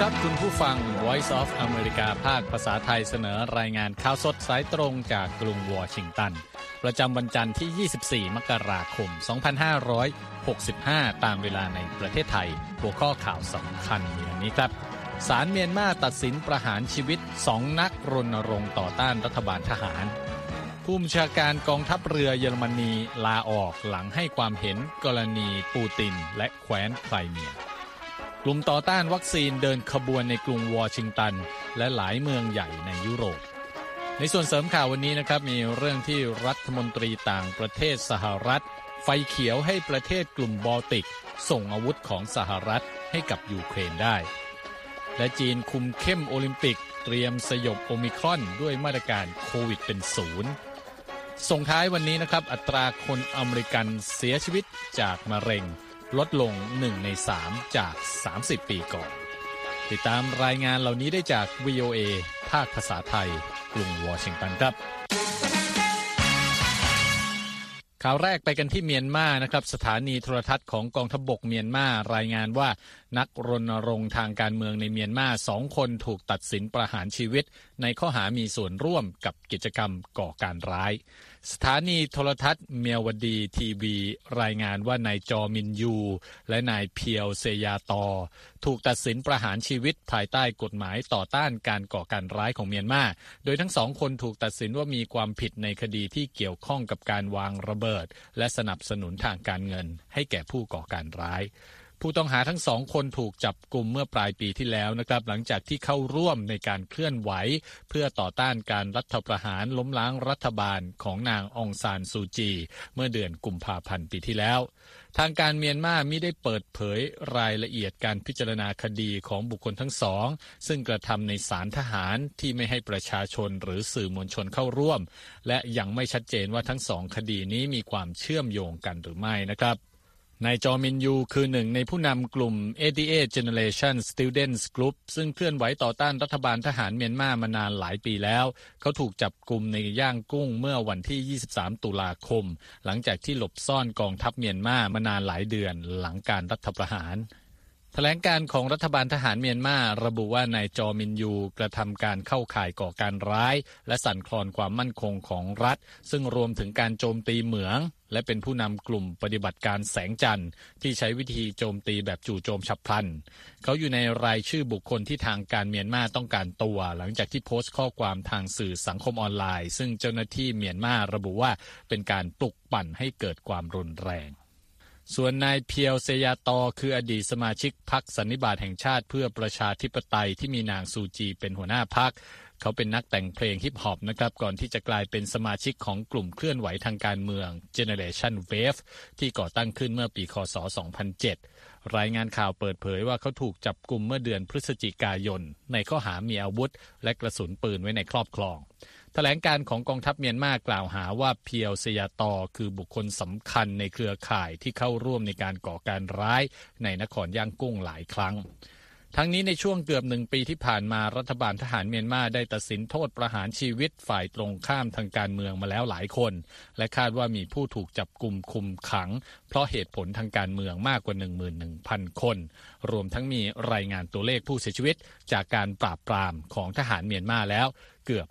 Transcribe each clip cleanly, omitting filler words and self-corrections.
ครับคุณผู้ฟัง Voice of America ภาคภาษาไทยเสนอรายงานข่าวสดสายตรงจากกรุงวอชิงตันประจำวันจันทร์ที่ 24 มกราคม 2565 ตามเวลาในประเทศไทยหัวข้อข่าวสำคัญอย่างนี้ครับศาลเมียนมาตัดสินประหารชีวิต 2 นักรณรงค์ต่อต้านรัฐบาลทหารผู้บัญชาการกองทัพเรือเยอรมนีลาออกหลังให้ความเห็นกรณีปูตินและแคว้นไครเมียกลุ่มต่อต้านวัคซีนเดินขบวนในกรุงวอชิงตันและหลายเมืองใหญ่ในยุโรปในส่วนเสริมข่าววันนี้นะครับมีเรื่องที่รัฐมนตรีต่างประเทศสหรัฐไฟเขียวให้ประเทศกลุ่มบอลติกส่งอาวุธของสหรัฐให้กับยูเครนได้และจีนคุมเข้มโอลิมปิกเตรียมสยบโอมิครอนด้วยมาตรการโควิดเป็นศูนย์ส่งท้ายวันนี้นะครับอัตราคนอเมริกันเสียชีวิตจากมะเร็งลดลง1 ใน 3จาก30 ปีก่อนติดตามรายงานเหล่านี้ได้จาก VOA ภาคภาษาไทยกรุงวอชิงตันครับข่าวแรกไปกันที่เมียนมานะครับสถานีโทรทัศน์ของกองทัพบกเมียนมารายงานว่านักรณรงค์ทางการเมืองในเมียนมา2 คนถูกตัดสินประหารชีวิตในข้อหามีส่วนร่วมกับกิจกรรมก่อการร้ายสถานีโทรทัศน์เมียวดีทีวีรายงานว่านายจอมินยูและนายเพียวเซยาตอถูกตัดสินประหารชีวิตภายใต้กฎหมายต่อต้านการก่อการร้ายของเมียนมาโดยทั้ง2 คนถูกตัดสินว่ามีความผิดในคดีที่เกี่ยวข้องกับการวางระเบิดและสนับสนุนทางการเงินให้แก่ผู้ก่อการร้ายผู้ต้องหาทั้ง2 คนถูกจับกุมเมื่อปลายปีที่แล้วนะครับหลังจากที่เข้าร่วมในการเคลื่อนไหวเพื่อต่อต้านการรัฐประหารล้มล้างรัฐบาลของนางองซานซูจีเมื่อเดือนกุมภาพันธ์ปีที่แล้วทางการเมียนมามิได้เปิดเผยรายละเอียดการพิจารณาคดีของบุคคลทั้งสองซึ่งกระทำในศาลทหารที่ไม่ให้ประชาชนหรือสื่อมวลชนเข้าร่วมและยังไม่ชัดเจนว่าทั้ง2 คดีนี้มีความเชื่อมโยงกันหรือไม่นะครับนายจอมินยูคือหนึ่งในผู้นำกลุ่ม 88 Generation Students Group ซึ่งเคลื่อนไหวต่อต้านรัฐบาลทหารเมียนมามานานหลายปีแล้วเขาถูกจับกุมในย่างกุ้งเมื่อวันที่ 23 ตุลาคมหลังจากที่หลบซ่อนกองทัพเมียนมามานานหลายเดือนหลังการรัฐประหารแถลงการของรัฐบาลทหารเมียนมาระบุว่านายจอมินยูกระทำการเข้าข่ายก่อการร้ายและสั่นคลอนความมั่นคงของรัฐซึ่งรวมถึงการโจมตีเหมืองและเป็นผู้นำกลุ่มปฏิบัติการแสงจันทร์ที่ใช้วิธีโจมตีแบบจู่โจมฉับพลันเขาอยู่ในรายชื่อบุคคลที่ทางการเมียนมาต้องการตัวหลังจากที่โพสต์ข้อความทางสื่อสังคมออนไลน์ซึ่งเจ้าหน้าที่เมียนมาระบุว่าเป็นการปลุกปั่นให้เกิดความรุนแรงส่วนนายเพียวเซยาตอคืออดีตสมาชิกพรรคสันนิบาตแห่งชาติเพื่อประชาธิปไตยที่มีนางซูจีเป็นหัวหน้าพรรคเขาเป็นนักแต่งเพลงฮิปฮอปนะครับก่อนที่จะกลายเป็นสมาชิกของกลุ่มเคลื่อนไหวทางการเมือง Generation Wave ที่ก่อตั้งขึ้นเมื่อปีค.ศ. 2007รายงานข่าวเปิดเผยว่าเขาถูกจับกุมเมื่อเดือนพฤศจิกายนในข้อหามีอาวุธและกระสุนปืนไว้ในครอบครองแถลงการของกองทัพเมียนมากล่าวหาว่าเพียวเซยาตอคือบุคคลสำคัญในเครือข่ายที่เข้าร่วมในการก่อการร้ายในนครย่างกุ้งหลายครั้งทั้งนี้ในช่วงเกือบ1 ปีที่ผ่านมารัฐบาลทหารเมียนมาได้ตัดสินโทษประหารชีวิตฝ่ายตรงข้ามทางการเมืองมาแล้วหลายคนและคาดว่ามีผู้ถูกจับกุมคุมขังเพราะเหตุผลทางการเมืองมากกว่า 11,000 คนรวมทั้งมีรายงานตัวเลขผู้เสียชีวิตจากการปราบปรามของทหารเมียนมาแล้วเกือบ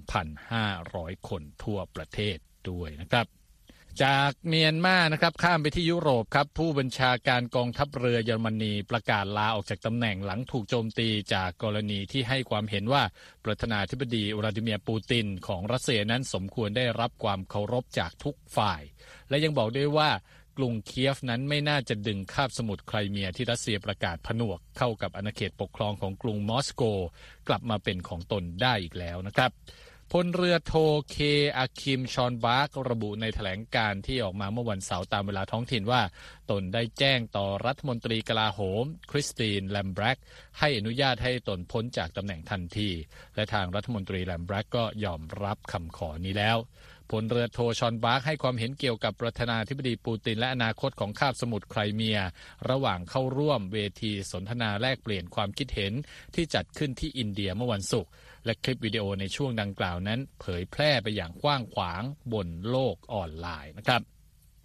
1,500 คนทั่วประเทศด้วยนะครับจากเมียนมานะครับข้ามไปที่ยุโรปครับผู้บัญชาการกองทัพเรือเยอรมนีประกาศลาออกจากตำแหน่งหลังถูกโจมตีจากกรณีที่ให้ความเห็นว่าประธานาธิบดีวลาดิเมียร์ปูตินของรัสเซียนั้นสมควรได้รับความเคารพจากทุกฝ่ายและยังบอกด้วยว่ากรุงเคียฟนั้นไม่น่าจะดึงคาบสมุทรไครเมียที่รัสเซียประกาศผนวกเข้ากับอาณาเขตปกครองของกรุงมอสโกกลับมาเป็นของตนได้อีกแล้วนะครับพลเรือโทเคอาคิมชอนบาร์กระบุในแถลงการที่ออกมาเมื่อวันเสาร์ตามเวลาท้องถิ่นว่าตนได้แจ้งต่อรัฐมนตรีกลาโหมคริสตินแลมแบรกให้อนุญาตให้ตนพ้นจากตำแหน่งทันทีและทางรัฐมนตรีแลมแบรกก็ยอมรับคำขอนี้แล้วพลเรือโทชอนบาร์กให้ความเห็นเกี่ยวกับประธานาธิบดีปูตินและอนาคตของคาบสมุทรไครเมียระหว่างเข้าร่วมเวทีสนทนาแลกเปลี่ยนความคิดเห็นที่จัดขึ้นที่อินเดียเมื่อวันศุกร์และคลิปวิดีโอในช่วงดังกล่าวนั้นเผยแพร่ไปอย่างกว้างขวางบนโลกออนไลน์นะครับ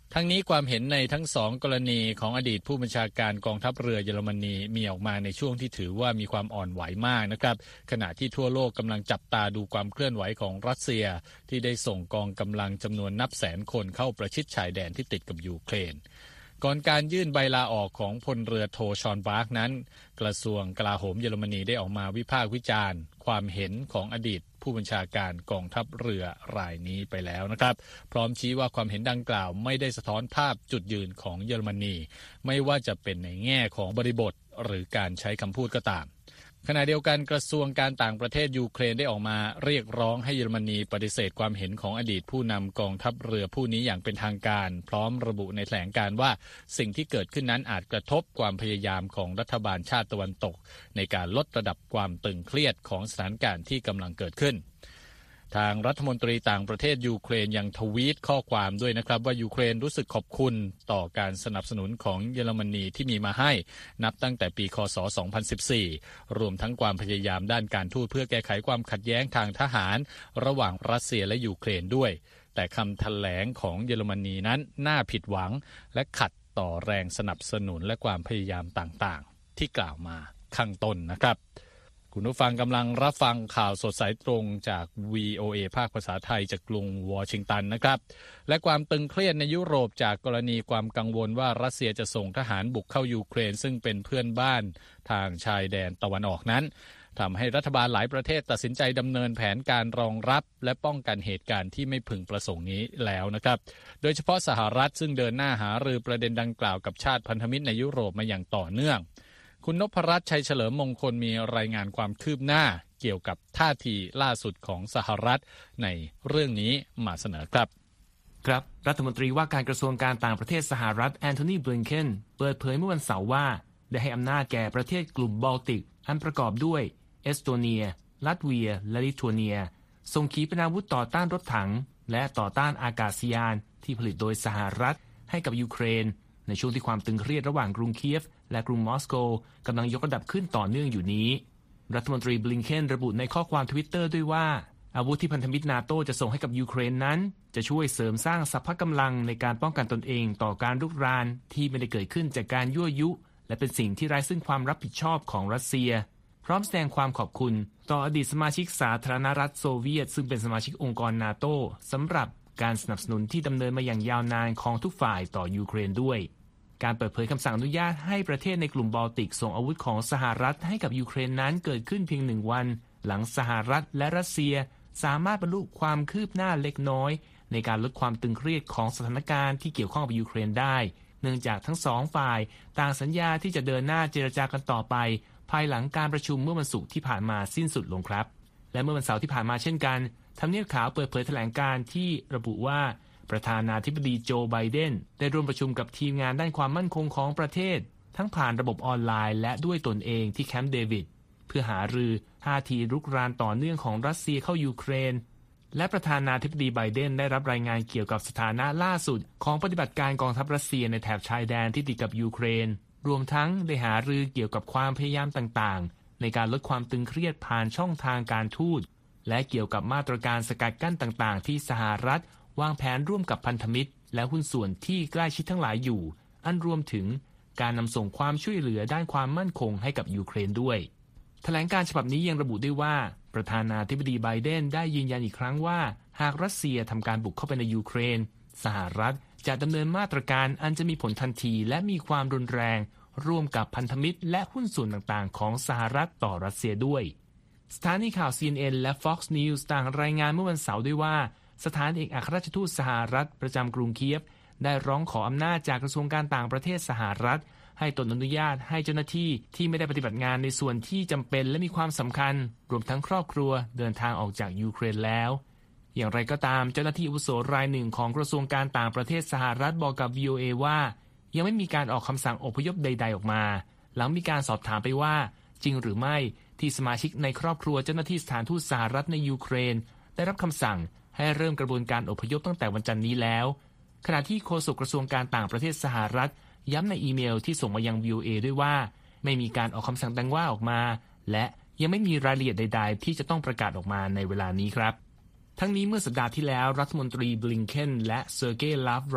ทั้งนี้ความเห็นในทั้งสองกรณีของอดีตผู้บัญชาการกองทัพเรือเยอรมนีมีออกมาในช่วงที่ถือว่ามีความอ่อนไหวมากนะครับขณะที่ทั่วโลกกำลังจับตาดูความเคลื่อนไหวของรัสเซียที่ได้ส่งกองกำลังจำนวนนับแสนคนเข้าประชิดชายแดนที่ติดกับยูเครนก่อนการยื่นใบลาออกของพลเรือโทชอนบาร์กนั้นกระทรวงกลาโหมเยอรมนีได้ออกมาวิพากษ์วิจารณ์ความเห็นของอดีตผู้บัญชาการกองทัพเรือรายนี้ไปแล้วนะครับพร้อมชี้ว่าความเห็นดังกล่าวไม่ได้สะท้อนภาพจุดยืนของเยอรมนีไม่ว่าจะเป็นในแง่ของบริบทหรือการใช้คำพูดก็ตามขณะเดียวกันกระทรวงการต่างประเทศยูเครนได้ออกมาเรียกร้องให้เยอรมนีปฏิเสธความเห็นของอดีตผู้นำกองทัพเรือผู้นี้อย่างเป็นทางการพร้อมระบุในแถลงการณ์ว่าสิ่งที่เกิดขึ้นนั้นอาจกระทบความพยายามของรัฐบาลชาติตะวันตกในการลดระดับความตึงเครียดของสถานการณ์ที่กำลังเกิดขึ้นทางรัฐมนตรีต่างประเทศยูเครนยังทวีตข้อความด้วยนะครับว่ายูเครนรู้สึกขอบคุณต่อการสนับสนุนของเยอรมนีที่มีมาให้นับตั้งแต่ปีค.ศ. 2014รวมทั้งความพยายามด้านการทูตเพื่อแก้ไขความขัดแย้งทางทหารระหว่างรัสเซียและยูเครนด้วยแต่คำแถลงของเยอรมนีนั้นน่าผิดหวังและขัดต่อแรงสนับสนุนและความพยายามต่างๆที่กล่าวมาข้างต้นนะครับคุณผู้ฟังกำลังรับฟังข่าวสดสายตรงจาก VOA ภาคภาษาไทยจากกรุงวอชิงตันนะครับและความตึงเครียดในยุโรปจากกรณีความกังวลว่ารัสเซียจะส่งทหารบุกเข้ายูเครนซึ่งเป็นเพื่อนบ้านทางชายแดนตะวันออกนั้นทำให้รัฐบาลหลายประเทศตัดสินใจดำเนินแผนการรองรับและป้องกันเหตุการณ์ที่ไม่พึงประสงค์นี้แล้วนะครับโดยเฉพาะสหรัฐซึ่งเดินหน้าหารือประเด็นดังกล่าวกับชาติพันธมิตรในยุโรปมาอย่างต่อเนื่องคุณนพรัตน์ชัยเฉลิมมงคลมีรายงานความคืบหน้าเกี่ยวกับท่าทีล่าสุดของสหรัฐในเรื่องนี้มาเสนอครับครับรัฐมนตรีว่าการกระทรวงการต่างประเทศสหรัฐแอนโทนีบลิงเคนเปิดเผยเมื่อวันเสาร์ว่าได้ให้อำนาจแก่ประเทศกลุ่มบอลติกอันประกอบด้วยเอสโตเนียลัตเวียและลิทัวเนียส่งขีปนาวุธต่อต้านรถถังและต่อต้านอากาศยานที่ผลิตโดยสหรัฐให้กับยูเครนในช่วงที่ความตึงเครียดระหว่างกรุงเคียฟและกรุงมอสโกกำลังยกระดับขึ้นต่อเนื่องอยู่นี้รัฐมนตรีบลิงเคนระบุในข้อความ Twitter ด้วยว่าอาวุธที่พันธมิตรนาโตจะส่งให้กับยูเครนนั้นจะช่วยเสริมสร้างสรรพกำลังในการป้องกันตนเองต่อการรุกรานที่ไม่ได้เกิดขึ้นจากการยั่วยุและเป็นสิ่งที่ไร้ซึ่งความรับผิดชอบของรัสเซียพร้อมแสดงความขอบคุณต่ออดีตสมาชิกสาธารณรัฐโซเวียตซึ่งเป็นสมาชิกองค์กรนาโตสำหรับการสนับสนุนที่ดำเนินมาอย่างยาวนานของทุกฝ่ายต่อยูเครนด้วยการเปิดเผยคำสั่งอนุญาตให้ประเทศในกลุ่มบอลติกส่งอาวุธของสหรัฐให้กับยูเครนนั้นเกิดขึ้นเพียง1 วันหลังสหรัฐและรัสเซียสามารถบรรลุความคืบหน้าเล็กน้อยในการลดความตึงเครียดของสถานการณ์ที่เกี่ยวข้องกับยูเครนได้เนื่องจากทั้งสองฝ่ายต่างสัญญาที่จะเดินหน้าเจรจากันต่อไปภายหลังการประชุมเมื่อวันศุกร์ที่ผ่านมาสิ้นสุดลงครับและเมื่อวันเสาร์ที่ผ่านมาเช่นกันทำเนียบขาวเปิดเผยแถลงการณ์ที่ระบุว่าประธานาธิบดีโจไบเดนได้ร่วมประชุมกับทีมงานด้านความมั่นคงของประเทศทั้งผ่านระบบออนไลน์และด้วยตนเองที่แคมป์เดวิดเพื่อหารือท่าทีรุกรานต่อเนื่องของรัสเซียเข้ายูเครนและประธานาธิบดีไบเดนได้รับรายงานเกี่ยวกับสถานะล่าสุดของปฏิบัติการกองทัพรัสเซียในแถบชายแดนที่ติดกับยูเครนรวมทั้งได้หารือเกี่ยวกับความพยายามต่างๆในการลดความตึงเครียดผ่านช่องทางการทูตและเกี่ยวกับมาตรการสกัดกั้นต่างๆที่สหรัฐวางแผนร่วมกับพันธมิตรและหุ้นส่วนที่ใกล้ชิดทั้งหลายอยู่อันรวมถึงการนำส่งความช่วยเหลือด้านความมั่นคงให้กับยูเครนด้วยแถลงการฉบับนี้ยังระบุด้วยว่าประธานาธิบดีไบเดนได้ยืนยันอีกครั้งว่าหากรัสเซียทำการบุกเข้าไปในยูเครนสหรัฐจะดำเนินมาตรการอันจะมีผลทันทีและมีความรุนแรงร่วมกับพันธมิตรและหุ้นส่วนต่างๆของสหรัฐต่อรัสเซียด้วยสถานีข่าว CNN และ Fox News ต่างรายงานเมื่อวันเสาร์ด้วยว่าสถานเอกอัครราชทูตสหรัฐประจำกรุงเคียฟได้ร้องขออำนาจจากกระทรวงการต่างประเทศสหรัฐให้ตนอนุญาตให้เจ้าหน้าที่ที่ไม่ได้ปฏิบัติงานในส่วนที่จำเป็นและมีความสำคัญรวมทั้งครอบครัวเดินทางออกจากยูเครนแล้วอย่างไรก็ตามเจ้าหน้าที่อาวุโสรายหนึ่งของกระทรวงการต่างประเทศสหรัฐบอกกับ VOA ว่ายังไม่มีการออกคำสั่งอพยพใดๆออกมาหลังมีการสอบถามไปว่าจริงหรือไม่ที่สมาชิกในครอบครัวเจ้าหน้าที่สถานทูตสหรัฐในยูเครนได้รับคำสั่งให้เริ่มกระบวนการอพยพตั้งแต่วันจันทร์นี้แล้วขณะที่โฆษกกระทรวงการต่างประเทศสหรัฐย้ำในอีเมลที่ส่งมายัง VOA ด้วยว่าไม่มีการออกคำสั่งดังว่าออกมาและยังไม่มีรายละเอียดใดๆที่จะต้องประกาศออกมาในเวลานี้ครับทั้งนี้เมื่อสัปดาห์ที่แล้วรัฐมนตรีบลิงเคนและเซอร์เกย์ ลาฟรอฟ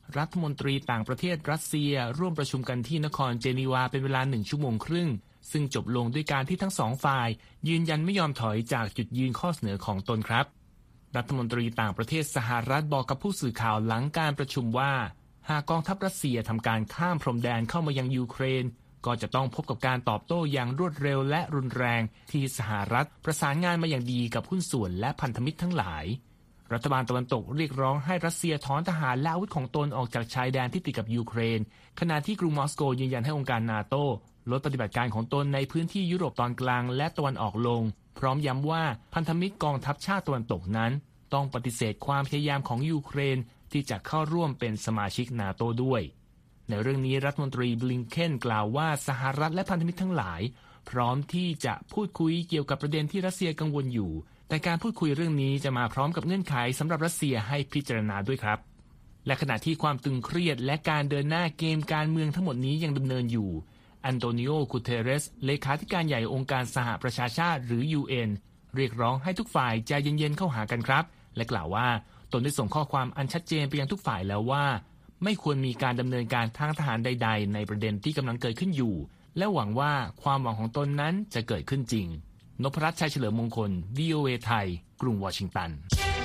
รัฐมนตรีต่างประเทศรัสเซียร่วมประชุมกันที่นครเจนีวาเป็นเวลา1 ชั่วโมงครึ่งซึ่งจบลงด้วยการที่ทั้งสองฝ่ายยืนยันไม่ยอมถอยจากจุดยืนข้อเสนอของตนครับรัฐมนตรีต่างประเทศสหรัฐบอกกับผู้สื่อข่าวหลังการประชุมว่าหากกองทัพรัสเซียทำการข้ามพรมแดนเข้ามายังยูเครนก็จะต้องพบกับการตอบโต้อย่างรวดเร็วและรุนแรงที่สหรัฐประสานงานมาอย่างดีกับหุ้นส่วนและพันธมิตรทั้งหลายรัฐบาลตะวันตกเรียกร้องให้รัสเซียถอนทหารและอาวุธของตนออกจากชายแดนที่ติดกับยูเครนขณะที่กรุงมอสโกยืนยันให้องค์การนาโต้ลดปฏิบัติการของตนในพื้นที่ยุโรปตอนกลางและตะวันออกลงพร้อมย้ำว่าพันธมิตรกองทัพชาติตะวันตกนั้นต้องปฏิเสธความพยายามของยูเครนที่จะเข้าร่วมเป็นสมาชิกนาโต้ด้วยในเรื่องนี้รัฐมนตรีบลิงเคนกล่าวว่าสหรัฐและพันธมิตรทั้งหลายพร้อมที่จะพูดคุยเกี่ยวกับประเด็นที่รัสเซียกังวลอยู่แต่การพูดคุยเรื่องนี้จะมาพร้อมกับเงื่อนไขสำหรับรัสเซียให้พิจารณาด้วยครับและขณะที่ความตึงเครียดและการเดินหน้าเกมการเมืองทั้งหมดนี้ยังดำเนินอยู่อันโตนิโอ กูเตเรสเลขาธิการใหญ่องค์การสหประชาชาติหรือ UN เรียกร้องให้ทุกฝ่ายใจเย็นๆเข้าหากันครับและกล่าวว่าตนได้ส่งข้อความอันชัดเจนไปยังทุกฝ่ายแล้วว่าไม่ควรมีการดำเนินการทางทหารใดๆในประเด็นที่กำลังเกิดขึ้นอยู่และหวังว่าความหวังของตนนั้นจะเกิดขึ้นจริงนพรัตน์ ชัยเฉลิมมงคล VOA ไทยกรุงวอชิงตัน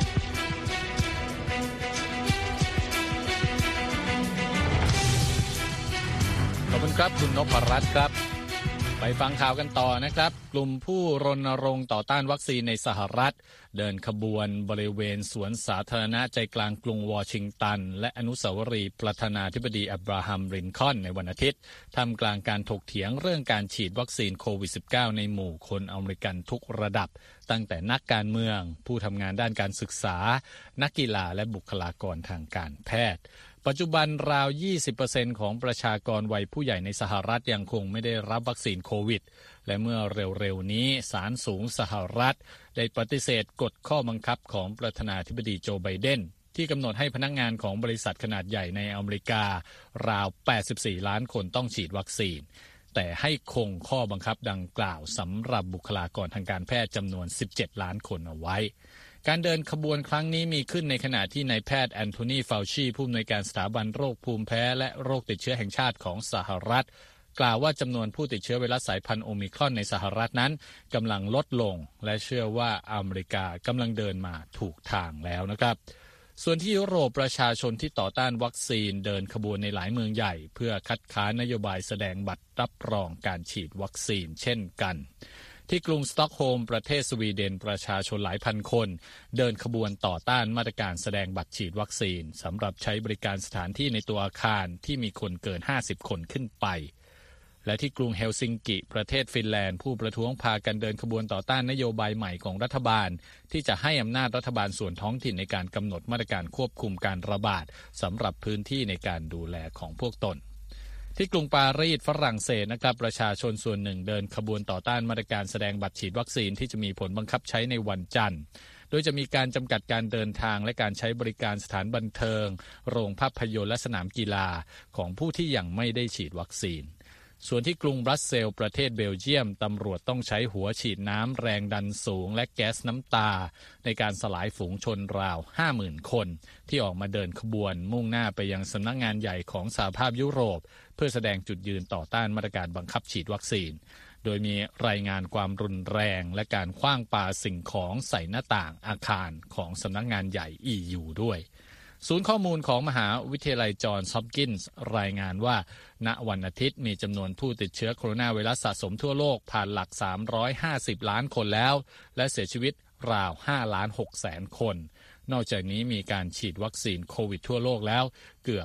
ขอบคุณครับคุณนพรัตน์ครับไปฟังข่าวกันต่อนะครับกลุ่มผู้รณรงค์ต่อต้านวัคซีนในสหรัฐเดินขบวนบริเวณสวนสาธารณะใจกลางกรุงวอชิงตันและอนุสาวรีย์ประธานาธิบดีอับราฮัม ลินคอล์นในวันอาทิตย์ท่ามกลางการถกเถียงเรื่องการฉีดวัคซีนโควิด -19 ในหมู่คนอเมริกันทุกระดับตั้งแต่นักการเมืองผู้ทำงานด้านการศึกษานักกีฬาและบุคลากรทางการแพทย์ปัจจุบันราว 20% ของประชากรวัยผู้ใหญ่ในสหรัฐยังคงไม่ได้รับวัคซีนโควิดและเมื่อเร็วๆนี้ศาลสูงสหรัฐได้ปฏิเสธกฎข้อบังคับของประธานาธิบดีโจไบเดนที่กำหนดให้พนักงานของบริษัทขนาดใหญ่ในอเมริการาว 84 ล้านคนต้องฉีดวัคซีนแต่ให้คงข้อบังคับดังกล่าวสำหรับบุคลากรทางการแพทย์จำนวน 17 ล้านคนเอาไว้การเดินขบวนครั้งนี้มีขึ้นในขณะที่นายแพทย์แอนโทนี ฟาวชีผู้อำนวยการสถาบันโรคภูมิแพ้และโรคติดเชื้อแห่งชาติของสหรัฐกล่าวว่าจำนวนผู้ติดเชื้อไวรัสสายพันธุ์โอมิครอนในสหรัฐนั้นกำลังลดลงและเชื่อว่าอเมริกากำลังเดินมาถูกทางแล้วนะครับส่วนที่ยุโรปประชาชนที่ต่อต้านวัคซีนเดินขบวนในหลายเมืองใหญ่เพื่อคัดค้านนโยบายแสดงบัตรรับรองการฉีดวัคซีนเช่นกันที่กรุงสต็อกโฮล์มประเทศสวีเดนประชาชนหลายพันคนเดินขบวนต่อต้านมาตรการแสดงบัตรฉีดวัคซีนสำหรับใช้บริการสถานที่ในตัวอาคารที่มีคนเกิน50คนขึ้นไปและที่กรุงเฮลซิงกิประเทศฟินแลนด์ผู้ประท้วงพากันเดินขบวนต่อต้านนโยบายใหม่ของรัฐบาลที่จะให้อำนาจรัฐบาลส่วนท้องถิ่นในการกำหนดมาตรการควบคุมการระบาดสำหรับพื้นที่ในการดูแลของพวกตนที่กรุงปารีสฝรั่งเศสนะครับประชาชนส่วนหนึ่งเดินขบวนต่อต้านมาตรการแสดงบัตรฉีดวัคซีนที่จะมีผลบังคับใช้ในวันจันทร์โดยจะมีการจำกัดการเดินทางและการใช้บริการสถานบันเทิงโรงภาพยนตร์และสนามกีฬาของผู้ที่ยังไม่ได้ฉีดวัคซีนส่วนที่กรุงบรัสเซลส์ประเทศเบลเยียมตำรวจต้องใช้หัวฉีดน้ำแรงดันสูงและแก๊สน้ำตาในการสลายฝูงชนราว 50,000 คนที่ออกมาเดินขบวนมุ่งหน้าไปยังสำนักงานใหญ่ของสหภาพยุโรปเพื่อแสดงจุดยืนต่อต้านมาตรการบังคับฉีดวัคซีนโดยมีรายงานความรุนแรงและการขว้างปาสิ่งของใส่หน้าต่างอาคารของสำนักงานใหญ่ EU ด้วยศูนย์ข้อมูลของมหาวิทยาลัยจอห์นส์ ฮอปกินส์รายงานว่าณวันอาทิตย์มีจำนวนผู้ติดเชื้อโคโรนาไวรัสสะสมทั่วโลกผ่านหลัก350ล้านคนแล้วและเสียชีวิตราว5.6 แสนคนนอกจากนี้มีการฉีดวัคซีนโควิดทั่วโลกแล้วเกือบ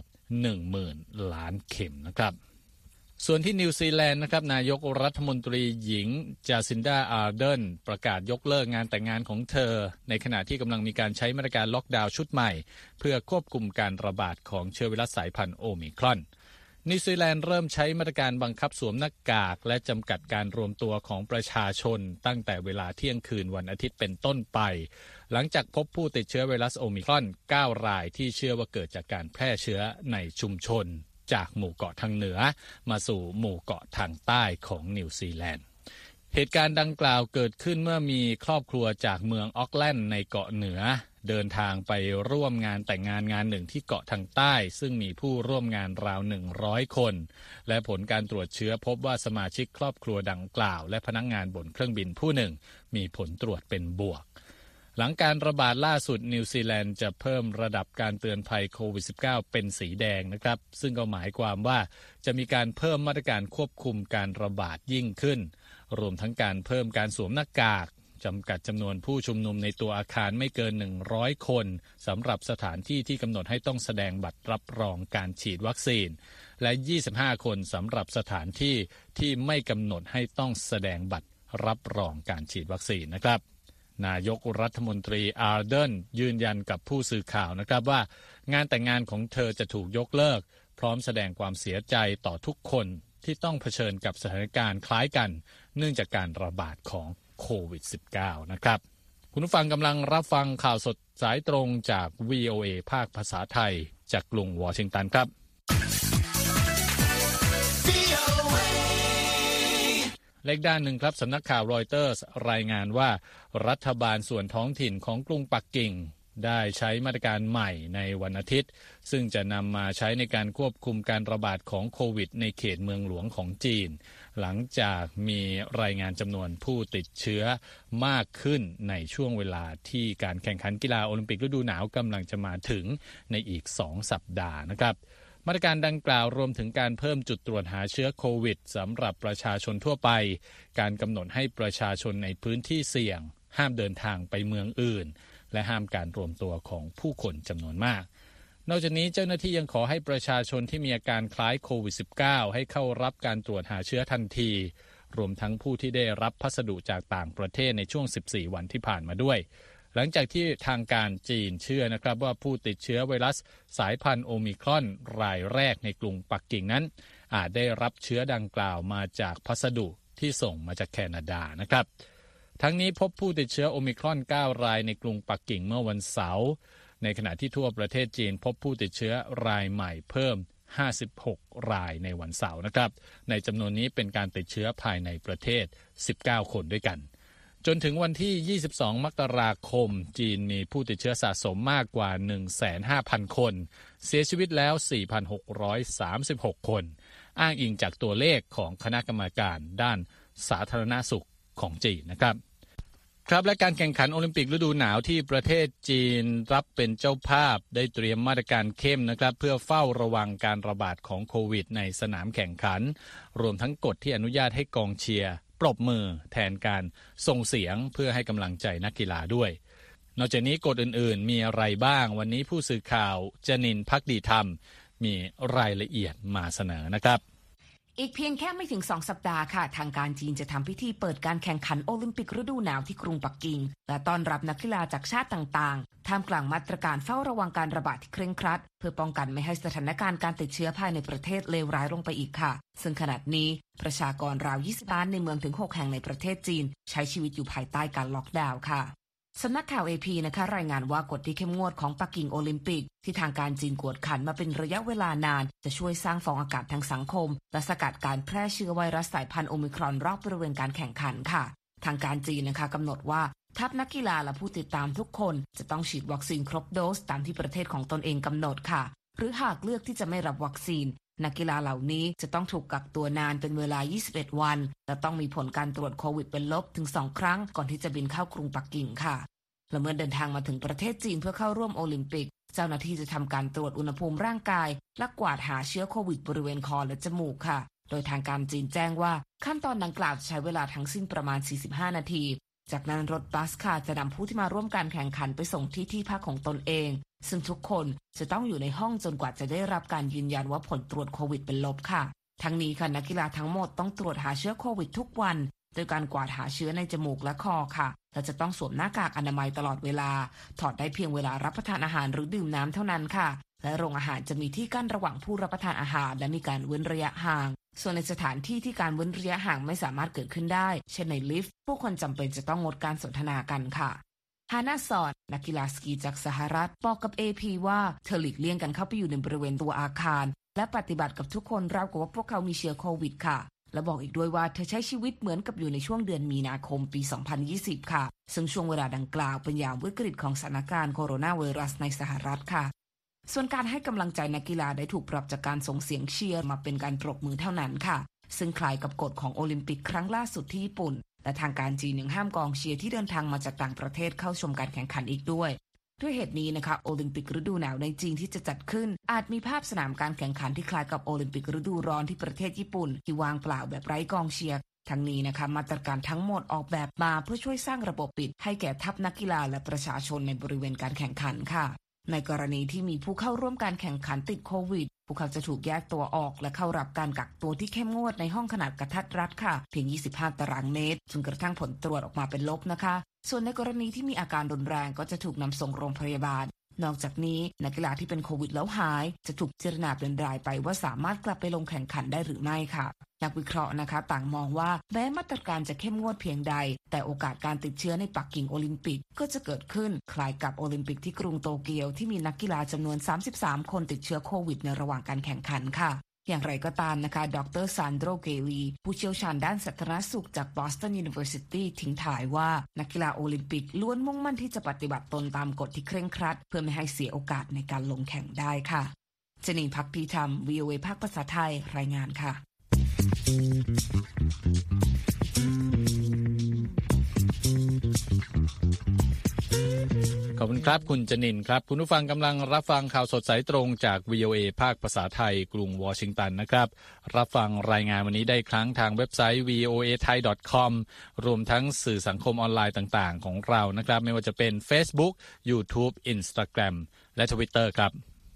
10,000 ล้านเข็มนะครับส่วนที่นิวซีแลนด์นะครับนายกรัฐมนตรีหญิงจาซินดา อาร์เดนประกาศยกเลิกงานแต่งงานของเธอในขณะที่กำลังมีการใช้มาตรการล็อกดาวน์ชุดใหม่เพื่อควบคุมการระบาดของเชื้อไวรัสสายพันธุ์โอมิครอนนิวซีแลนด์เริ่มใช้มาตรการบังคับสวมหน้ากากและจำกัดการรวมตัวของประชาชนตั้งแต่เวลาเที่ยงคืนวันอาทิตย์เป็นต้นไปหลังจากพบผู้ติดเชื้อไวรัสโอมิครอน9 รายที่เชื่อว่าเกิดจากการแพร่เชื้อในชุมชนจากหมู่เกาะทางเหนือมาสู่หมู่เกาะทางใต้ของนิวซีแลนด์เหตุการณ์ดังกล่าวเกิดขึ้นเมื่อมีครอบครัวจากเมืองออกแลนด์ในเกาะเหนือเดินทางไปร่วมงานแต่งงานงานหนึ่งที่เกาะทางใต้ซึ่งมีผู้ร่วมงานราว100คนและผลการตรวจเชื้อพบว่าสมาชิกครอบครัวดังกล่าวและพนักงานบนเครื่องบินผู้หนึ่งมีผลตรวจเป็นบวกหลังการระบาดล่าสุดนิวซีแลนด์จะเพิ่มระดับการเตือนภัยโควิด -19 เป็นสีแดงนะครับซึ่งก็หมายความว่าจะมีการเพิ่มมาตรการควบคุมการระบาดยิ่งขึ้นรวมทั้งการเพิ่มการสวมหน้ากากจำกัดจำนวนผู้ชุมนุมในตัวอาคารไม่เกิน100คนสำหรับสถานที่ที่กำหนดให้ต้องแสดงบัตรรับรองการฉีดวัคซีนและ25คนสำหรับสถานที่ที่ไม่กำหนดให้ต้องแสดงบัตรรับรองการฉีดวัคซีนนะครับนายกรัฐมนตรีอาร์เดนยืนยันกับผู้สื่อข่าวนะครับว่างานแต่งงานของเธอจะถูกยกเลิกพร้อมแสดงความเสียใจต่อทุกคนที่ต้องเผชิญกับสถานการณ์คล้ายกันเนื่องจากการระบาดของโควิด -19 นะครับคุณผู้ฟังกำลังรับฟังข่าวสดสายตรงจาก VOA ภาคภาษาไทยจากกรุงวอชิงตันครับเลขด้านหนึ่งครับสำนักข่าวรอยเตอร์สรายงานว่ารัฐบาลส่วนท้องถิ่นของกรุงปักกิ่งได้ใช้มาตรการใหม่ในวันอาทิตย์ซึ่งจะนำมาใช้ในการควบคุมการระบาดของโควิดในเขตเมืองหลวงของจีนหลังจากมีรายงานจำนวนผู้ติดเชื้อมากขึ้นในช่วงเวลาที่การแข่งขันกีฬาโอลิมปิกฤดูหนาวกำลังจะมาถึงในอีก2สัปดาห์นะครับมาตรการดังกล่าวรวมถึงการเพิ่มจุดตรวจหาเชื้อโควิดสำหรับประชาชนทั่วไปการกำหนดให้ประชาชนในพื้นที่เสี่ยงห้ามเดินทางไปเมืองอื่นและห้ามการรวมตัวของผู้คนจำนวนมากนอกจากนี้เจ้าหน้าที่ยังขอให้ประชาชนที่มีอาการคล้ายโควิด -19 ให้เข้ารับการตรวจหาเชื้อทันทีรวมทั้งผู้ที่ได้รับพัสดุจากต่างประเทศในช่วง14วันที่ผ่านมาด้วยหลังจากที่ทางการจีนเชื่อนะครับว่าผู้ติดเชื้อไวรัสสายพันธุ์โอมิครอนรายแรกในกรุงปักกิ่งนั้นอาจได้รับเชื้อดังกล่าวมาจากพัสดุที่ส่งมาจากแคนาดานะครับทั้งนี้พบผู้ติดเชื้อโอมิครอน9รายในกรุงปักกิ่งเมื่อวันเสาร์ในขณะที่ทั่วประเทศจีนพบผู้ติดเชื้อรายใหม่เพิ่ม56รายในวันเสาร์นะครับในจำนวนนี้เป็นการติดเชื้อภายในประเทศ19คนด้วยกันจนถึงวันที่22มกราคมจีนมีผู้ติดเชื้อสะสมมากกว่า 15,000 คนเสียชีวิตแล้ว 4,636 คนอ้างอิงจากตัวเลขของคณะกรรมการด้านสาธารณสุขของจีนนะครับครับและการแข่งขันโอลิมปิกฤดูหนาวที่ประเทศจีนรับเป็นเจ้าภาพได้เตรียมมาตรการเข้มนะครับเพื่อเฝ้าระวังการระบาดของโควิดในสนามแข่งขันรวมทั้งกฎที่อนุญาตให้กองเชียร์ปรบมือแทนการส่งเสียงเพื่อให้กำลังใจนักกีฬาด้วยนอกจากนี้กฎอื่นๆมีอะไรบ้างวันนี้ผู้สื่อข่าวจนินทร์ภักดีธรรมมีรายละเอียดมาเสนอนะครับอีกเพียงแค่ไม่ถึง2สัปดาห์ค่ะทางการจีนจะทำพิธีเปิดการแข่งขันโอลิมปิกฤดูหนาวที่กรุงปักกิ่งและต้อนรับนักกีฬาจากชาติต่างๆท่ามกลางมาตรการเฝ้าระวังการระบาดที่เคร่งครัดเพื่อป้องกันไม่ให้สถานการณ์การติดเชื้อภายในประเทศเลวร้ายลงไปอีกค่ะซึ่งขณะนี้ประชากรราว20ล้านในเมืองถึง6แห่งในประเทศจีนใช้ชีวิตอยู่ภายใต้การล็อกดาวน์ค่ะสำนักข่าว AP นะคะรายงานว่ากฎที่เข้มงวดของปักกิ่งโอลิมปิกที่ทางการจีนกวดขันมาเป็นระยะเวลานานจะช่วยสร้างฟองอากาศทางสังคมและสกัดการแพร่เชื้อไวรัสสายพันธุ์โอมิครอนรอบบริเวณการแข่งขันค่ะทางการจีนนะคะกำหนดว่าทัพนักกีฬาและผู้ติดตามทุกคนจะต้องฉีดวัคซีนครบโดสตามที่ประเทศของตนเองกำหนดค่ะหรือหากเลือกที่จะไม่รับวัคซีนนักกีฬาเหล่านี้จะต้องถูกกักตัวนานเป็นเวลา21วันและต้องมีผลการตรวจโควิดเป็นลบถึง2ครั้งก่อนที่จะบินเข้ากรุงปักกิ่งค่ะและเมื่อเดินทางมาถึงประเทศจีนเพื่อเข้าร่วมโอลิมปิกเจ้าหน้าที่จะทำการตรวจอุณหภูมิร่างกายและกวาดหาเชื้อโควิดบริเวณคอและจมูกค่ะโดยทางการจีนแจ้งว่าขั้นตอนดังกล่าวใช้เวลาทั้งสิ้นประมาณ45นาทีจากนั้นรถบัสค่ะจะนำผู้ที่มาร่วมการแข่งขันไปส่งที่พักของตนเองซึ่งทุกคนจะต้องอยู่ในห้องจนกว่าจะได้รับการยืนยันว่าผลตรวจโควิดเป็นลบค่ะทั้งนี้ค่ะนักกีฬาทั้งหมดต้องตรวจหาเชื้อโควิดทุกวันโดยการกวาดหาเชื้อในจมูกและคอค่ะและจะต้องสวมหน้ากากอนามัยตลอดเวลาถอดได้เพียงเวลารับประทานอาหารหรือดื่มน้ำเท่านั้นค่ะและโรงอาหารจะมีที่กั้นระหว่างผู้รับประทานอาหารและมีการเว้นระยะห่างส่วนในสถานที่ที่การเว้นระยะห่างไม่สามารถเกิดขึ้นได้เช่นในลิฟต์ผู้คนจำเป็นจะต้องงดการสนทนากันค่ะฮานาซอนนักกีฬาสกีจากสหรัฐบอกกับ AP ว่าเธอหลีกเลี่ยงกันเข้าไปอยู่ในบริเวณตัวอาคารและปฏิบัติกับทุกคนราวกับว่าพวกเขามีเชื้อโควิดค่ะและบอกอีกด้วยว่าเธอใช้ชีวิตเหมือนกับอยู่ในช่วงเดือนมีนาคมปี 2020 ค่ะซึ่งช่วงเวลาดังกล่าวเป็นยามวิกฤตของสถานการณ์โคโรนาไวรัสในสหรัฐค่ะส่วนการให้กำลังใจนักกีฬาได้ถูกปรับจากการส่งเสียงเชียร์มาเป็นการปรบมือเท่านั้นค่ะซึ่งคล้ายกับกฎของโอลิมปิกครั้งล่าสุดที่ญี่ปุ่นและทางการจีนยังห้ามกองเชียร์ที่เดินทางมาจากต่างประเทศเข้าชมการแข่งขันอีกด้วยเหตุนี้นะคะโอลิมปิกฤดูหนาวในจีนที่จะจัดขึ้นอาจมีภาพสนามการแข่งขันที่คล้ายกับโอลิมปิกฤดูร้อนที่ประเทศญี่ปุ่นที่ว่างเปล่าแบบไร้กองเชียร์ทั้งนี้นะคะมาตรการทั้งหมดออกแบบมาเพื่อช่วยสร้างระบบปิดให้แก่ทัพนักกีฬาและประชาชนในบริเวณการแข่งขันค่ะในกรณีที่มีผู้เข้าร่วมการแข่งขันติดโควิดพวกเขาจะถูกแยกตัวออกและเข้ารับการกักตัวที่เข้มงวดในห้องขนาดกระทัดรัดค่ะเพียง25 ตารางเมตรจนกระทั่งผลตรวจออกมาเป็นลบนะคะส่วนในกรณีที่มีอาการรุนแรงก็จะถูกนำส่งโรงพยาบาลนอกจากนี้นักกีฬาที่เป็นโควิดแล้วหายจะถูกพิจารณาเป็นรายไปว่าสามารถกลับไปลงแข่งขันได้หรือไม่ค่ะนักวิเคราะห์นะคะต่างมองว่าแม้มาตรการจะเข้มงวดเพียงใดแต่โอกาสการติดเชื้อในปักกิ่งโอลิมปิกก็จะเกิดขึ้นคล้ายกับโอลิมปิกที่กรุงโตเกียวที่มีนักกีฬาจำนวน33 คนติดเชื้อโควิดในระหว่างการแข่งขันค่ะอย่างไรก็ตามนะคะดร.ซานโดร เกลีผู้เชี่ยวชาญด้านสาธารณสุขจาก Boston University ทิ้งท้ายว่านักกีฬาโอลิมปิกล้วนมุ่งมั่นที่จะปฏิบัติตนตามกฎที่เคร่งครัดเพื่อไม่ให้เสียโอกาสในการลงแข่งได้ค่ะจนีภักดีธรรม VOA ภาคภาษาไทยรายงานค่ะขอบคุณครับคุณจนินครับคุณผู้ฟังกำลังรับฟังข่าวสดสายตรงจาก VOA ภาคภาษาไทยกรุงวอชิงตันนะครับรับฟังรายงานวันนี้ได้ครั้งทางเว็บไซต์ voathai.com รวมทั้งสื่อสังคมออนไลน์ต่างๆของเรานะครับไม่ว่าจะเป็น Facebook YouTube Instagram และ Twitter ครับ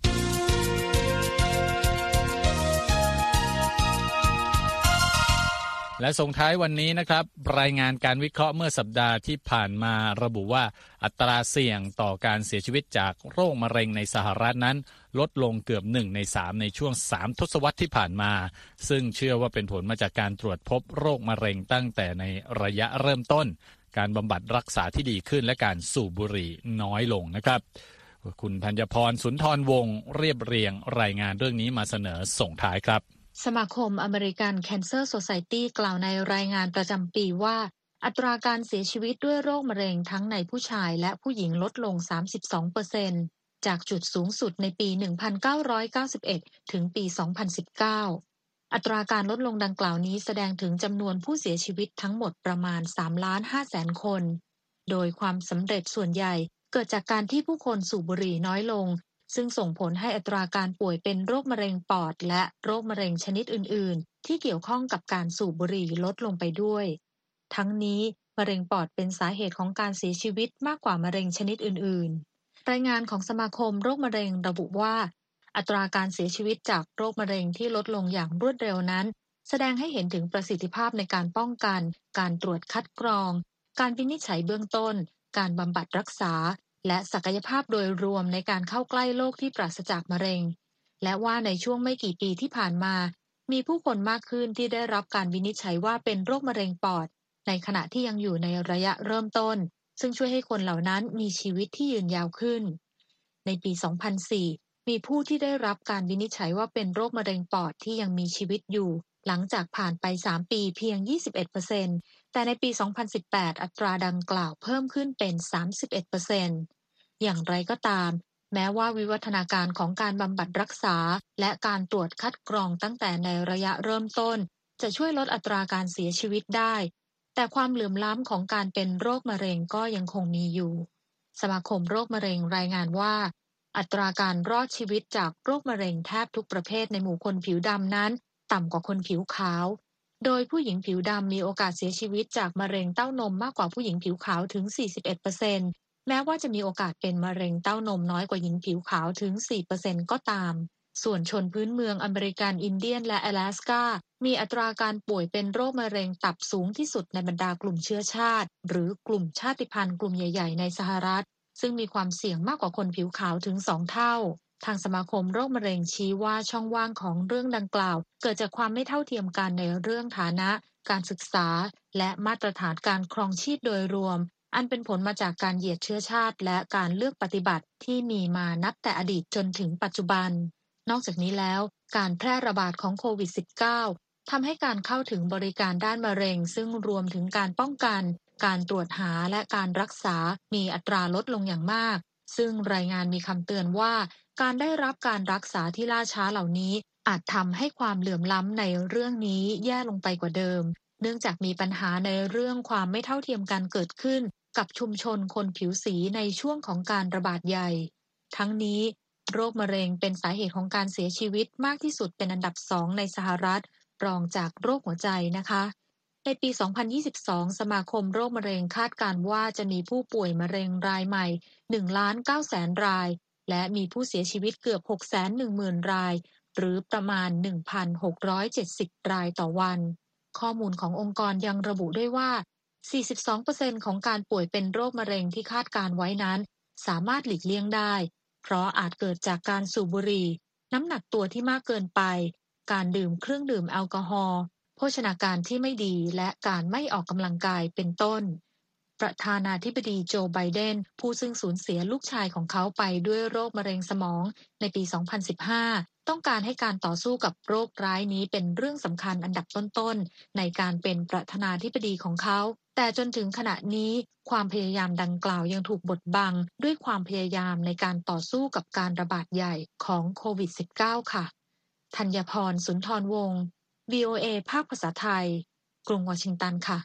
และส่งท้ายวันนี้นะครับรายงานการวิเคราะห์เมื่อสัปดาห์ที่ผ่านมาระบุว่าอัตราเสี่ยงต่อการเสียชีวิตจากโรคมะเร็งในสหรัฐนั้นลดลงเกือบ1 ใน 3ในช่วง3 ทศวรรษที่ผ่านมาซึ่งเชื่อว่าเป็นผลมาจากการตรวจพบโรคมะเร็งตั้งแต่ในระยะเริ่มต้นการบำบัดรักษาที่ดีขึ้นและการสูบบุหรี่น้อยลงนะครับคุณธัญพรสุนทรวงศ์เรียบเรียงรายงานเรื่องนี้มาเสนอส่งท้ายครับสมาคมอเมริกันแคนเซอร์โซไซตี้กล่าวในรายงานประจำปีว่าอัตราการเสียชีวิตด้วยโรคมะเร็งทั้งในผู้ชายและผู้หญิงลดลง 32% จากจุดสูงสุดในปี 1991 ถึงปี 2019 อัตราการลดลงดังกล่าวนี้แสดงถึงจำนวนผู้เสียชีวิตทั้งหมดประมาณ 3,500,000 คน โดยความสำเร็จส่วนใหญ่เกิดจากการที่ผู้คนสูบบุหรี่น้อยลงซึ่งส่งผลให้อัตราการป่วยเป็นโรคมะเร็งปอดและโรคมะเร็งชนิดอื่นๆที่เกี่ยวข้องกับการสูบบุหรี่ลดลงไปด้วยทั้งนี้มะเร็งปอดเป็นสาเหตุของการเสียชีวิตมากกว่ามะเร็งชนิดอื่นๆรายงานของสมาคมโรคมะเร็งระบุว่าอัตราการเสียชีวิตจากโรคมะเร็งที่ลดลงอย่างรวดเร็วนั้นแสดงให้เห็นถึงประสิทธิภาพในการป้องกันการตรวจคัดกรองการวินิจฉัยเบื้องต้นการบำบัดรักษาและศักยภาพโดยรวมในการเข้าใกล้โรคที่ปราศจากมะเร็งและว่าในช่วงไม่กี่ปีที่ผ่านมามีผู้คนมากขึ้นที่ได้รับการวินิจฉัยว่าเป็นโรคมะเร็งปอดในขณะที่ยังอยู่ในระยะเริ่มต้นซึ่งช่วยให้คนเหล่านั้นมีชีวิตที่ยืนยาวขึ้นในปี 2004 มีผู้ที่ได้รับการวินิจฉัยว่าเป็นโรคมะเร็งปอดที่ยังมีชีวิตอยู่หลังจากผ่านไป3 ปีเพียง 21% แต่ในปี 2018 อัตราดังกล่าวเพิ่มขึ้นเป็น 31% อย่างไรก็ตามแม้ว่าวิวัฒนาการของการบำบัดรักษาและการตรวจคัดกรองตั้งแต่ในระยะเริ่มต้นจะช่วยลดอัตราการเสียชีวิตได้แต่ความเหลื่อมล้ำของการเป็นโรคมะเร็งก็ยังคงมีอยู่สมาคมโรคมะเร็งรายงานว่าอัตราการรอดชีวิตจากโรคมะเร็งแทบทุกประเภทในหมู่คนผิวดำนั้นต่ำกว่าคนผิวขาวโดยผู้หญิงผิวดำมีโอกาสเสียชีวิตจากมะเร็งเต้านมมากกว่าผู้หญิงผิวขาวถึง 41%แม้ว่าจะมีโอกาสเป็นมะเร็งเต้านมน้อยกว่าหญิงผิวขาวถึง 4% ก็ตามส่วนชนพื้นเมืองอเมริกันอินเดียนและ阿拉斯กามีอัตราการป่วยเป็นโรคมะเร็งตับสูงที่สุดในบรรดากลุ่มเชื้อชาติหรือกลุ่มชาติพันธุ์กลุ่มใหญ่ๆในสหรัฐซึ่งมีความเสี่ยงมากกว่าคนผิวขาวถึง2 เท่าทางสมาคมโรคมะเร็งชี้ว่าช่องว่างของเรื่องดังกล่าวเกิดจากความไม่เท่าเทียมกันในเรื่องฐานะการศึกษาและมาตรฐานการครองชีพโดยรวมอันเป็นผลมาจากการเหยียดเชื้อชาติและการเลือกปฏิบัติที่มีมานับแต่อดีตจนถึงปัจจุบันนอกจากนี้แล้วการแพร่ระบาดของโควิด -19 ทำให้การเข้าถึงบริการด้านมะเร็งซึ่งรวมถึงการป้องกันการตรวจหาและการรักษามีอัตราลดลงอย่างมากซึ่งรายงานมีคำเตือนว่าการได้รับการรักษาที่ล่าช้าเหล่านี้อาจทำให้ความเหลื่อมล้ำในเรื่องนี้แย่ลงไปกว่าเดิมเนื่องจากมีปัญหาในเรื่องความไม่เท่าเทียมกันเกิดขึ้นกับชุมชนคนผิวสีในช่วงของการระบาดใหญ่ทั้งนี้โรคมะเร็งเป็นสาเหตุของการเสียชีวิตมากที่สุดเป็นอันดับ2ในสหรัฐรองจากโรคหัวใจนะคะในปี 2022 สมาคมโรคมะเร็งคาดการณ์ว่าจะมีผู้ป่วยมะเร็งรายใหม่ 1,900,000 รายและมีผู้เสียชีวิตเกือบ 610,000 รายหรือประมาณ 1,670 รายต่อวันข้อมูลขององค์กรยังระบุด้วยว่า 42% ของการป่วยเป็นโรคมะเร็งที่คาดการไว้นั้นสามารถหลีกเลี่ยงได้เพราะอาจเกิดจากการสูบบุหรี่น้ำหนักตัวที่มากเกินไปการดื่มเครื่องดื่มแอลกอฮอล์โภชนาการที่ไม่ดีและการไม่ออกกำลังกายเป็นต้นประธานาธิบดีโจไบเดนผู้ซึ่งสูญเสียลูกชายของเขาไปด้วยโรคมะเร็งสมองในปี 2015 ต้องการให้การต่อสู้กับโรคร้ายนี้เป็นเรื่องสำคัญอันดับต้นๆในการเป็นประธานาธิบดีของเขาแต่จนถึงขณะนี้ความพยายามดังกล่าวยังถูกบดบังด้วยความพยายามในการต่อสู้กับการระบาดใหญ่ของโควิด -19 ค่ะธัญพร สุนทรวงศ์ VOA ภาคภาษาไทยกรุงวอชิงตันค่ะ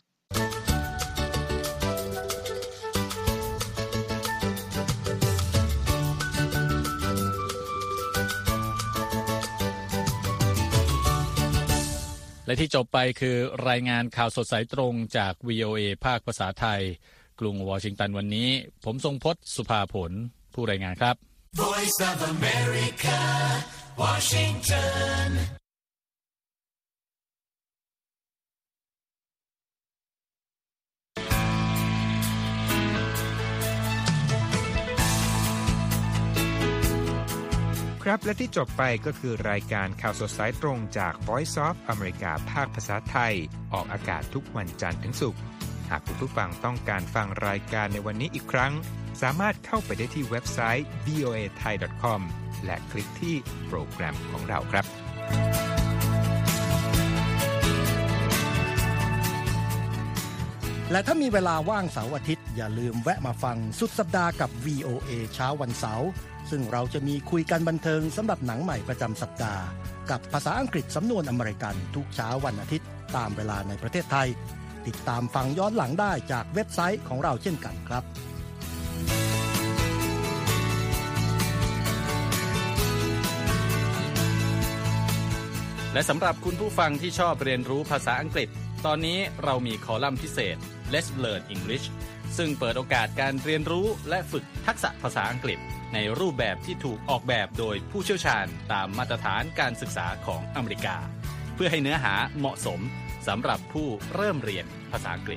และที่จบไปคือรายงานข่าวสดสายตรงจาก VOA ภาคภาษาไทยกรุงวอชิงตันวันนี้ผมทรงพจน์สุภาผลผู้รายงานครับ Voice of America Washington ครับและที่จบไปก็คือรายการข่าวสดสายตรงจาก Voice of America ภาคภาษาไทยออกอากาศทุกวันจันทร์ถึงศุกร์หากคุณผู้ฟังต้องการฟังรายการในวันนี้อีกครั้งสามารถเข้าไปได้ที่เว็บไซต์ voathai.com และคลิกที่โปรแกรมของเราครับและถ้ามีเวลาว่างเสาร์อาทิตย์อย่าลืมแวะมาฟังสุดสัปดาห์กับ VOA เช้าวันเสาร์ซึ่งเราจะมีคุยกันบันเทิงสำหรับหนังใหม่ประจำสัปดาห์กับภาษาอังกฤษสำนวนอเมริกันทุกเช้าวันอาทิตย์ตามเวลาในประเทศไทยติดตามฟังย้อนหลังได้จากเว็บไซต์ของเราเช่นกันครับและสำหรับคุณผู้ฟังที่ชอบเรียนรู้ภาษาอังกฤษตอนนี้เรามีคอลัมน์พิเศษ Let's Learn English ซึ่งเปิดโอกาสการเรียนรู้และฝึกทักษะภาษาอังกฤษในรูปแบบที่ถูกออกแบบโดยผู้เชี่ยวชาญตามมาตรฐานการศึกษาของอเมริกาเพื่อให้เนื้อหาเหมาะสมสำหรับผู้เริ่มเรียนภาษาอังกฤษ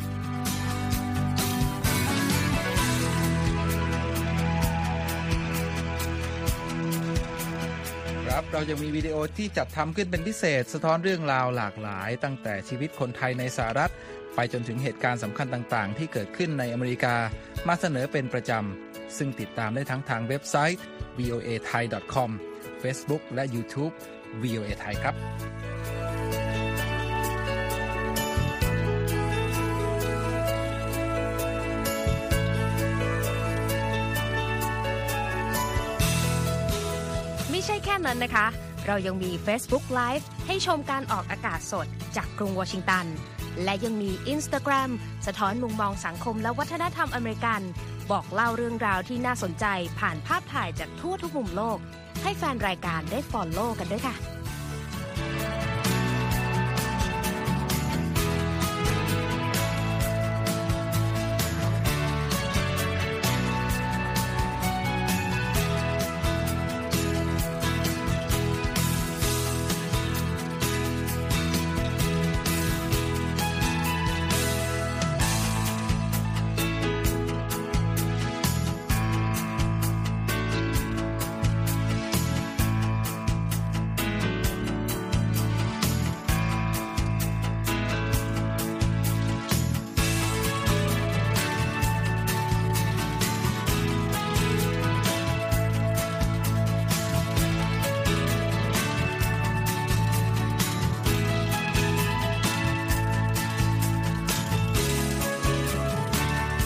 ครับเรายังมีวิดีโอที่จัดทำขึ้นเป็นพิเศษสะท้อนเรื่องราวหลากหลายตั้งแต่ชีวิตคนไทยในสหรัฐไปจนถึงเหตุการณ์สำคัญต่างๆที่เกิดขึ้นในอเมริกามาเสนอเป็นประจำซึ่งติดตามได้ทั้งทางเว็บไซต์ voathai.com Facebook และ YouTube VOA Thai ครับไม่ใช่แค่นั้นนะคะเรายังมี Facebook Live ให้ชมการออกอากาศสดจากกรุงวอชิงตันและยังมี Instagram สะท้อนมุมมองสังคมและวัฒนธรรมอเมริกันบอกเล่าเรื่องราวที่น่าสนใจผ่านภาพถ่ายจากทั่วทุกมุมโลกให้แฟนรายการได้ follow กันด้วยค่ะ